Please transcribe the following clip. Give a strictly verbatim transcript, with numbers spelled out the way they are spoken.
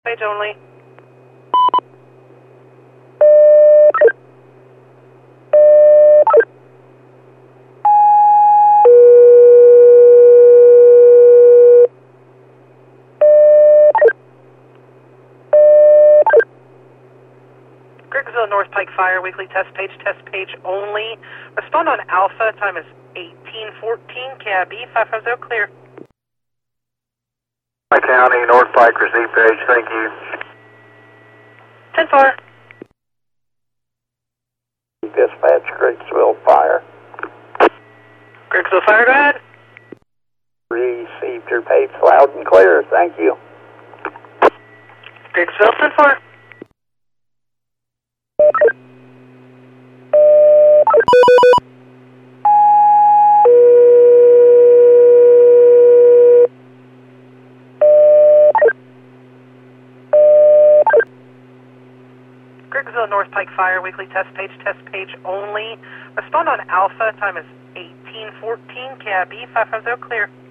Page only. Griggsville North Pike Fire, weekly test page, test page only. Respond on Alpha, time is eighteen fourteen, cab E five five zero, clear. Pike County, North Pike, receive page, thank you. ten four. Dispatch, Griggsville Fire. Griggsville Fire, go ahead. Received your page loud and clear, thank you. Griggsville, ten four. Griggsville North Pike Fire, weekly test page, test page only. Respond on Alpha, time is eighteen fourteen, cab E five five zero, clear.